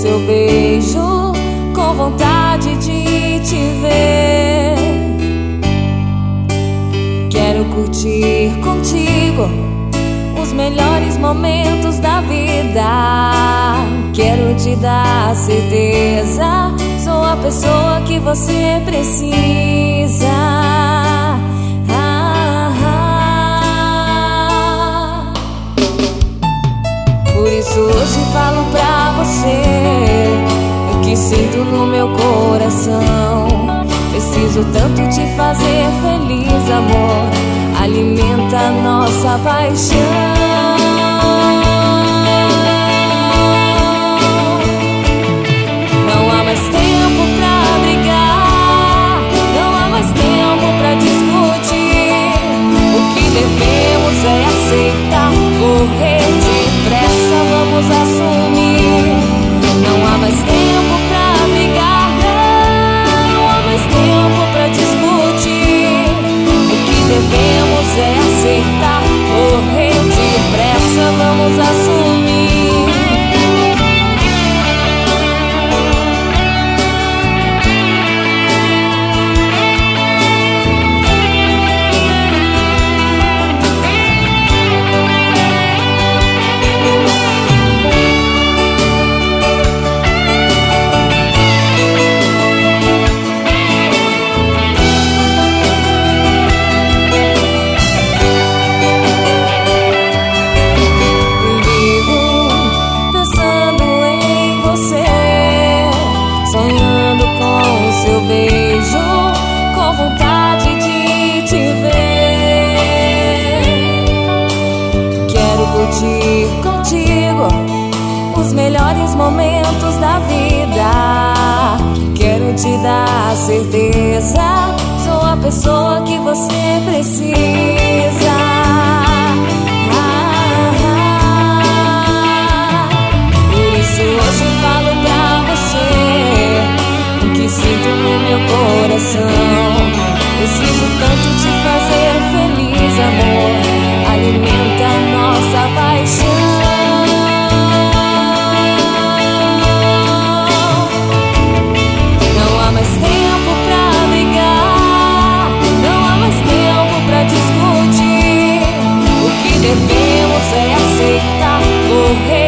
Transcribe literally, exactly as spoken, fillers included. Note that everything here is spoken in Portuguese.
seu beijo, com vontade de te ver. Quero curtir contigo os melhores momentos da vida. Quero te dar certeza, sou a pessoa que você precisa. Ah, ah. Por isso hoje falo pra você o que sinto no meu coração. Preciso tanto te fazer feliz, amor. Alimenta a nossa paixão. Não há mais tempo pra brigar, não há mais tempo pra discutir. O que devemos é aceitar, correr depressa, vamos assumir. Não há mais tempo pra brigar, não há mais tempo pra discutir. O que devemos é aceitar, correr depressa, vamos assumir. Seu beijo, com vontade de te ver. Quero curtir contigo os melhores momentos da vida. Quero te dar certeza, sou a pessoa que você precisa. Ah, ah. Por isso hoje falo pra você o que sinto no meu coração. Preciso tanto te fazer feliz, amor. Alimenta a nossa paixão. Não há mais tempo pra brigar, não há mais tempo pra discutir. O que devemos é aceitar, correr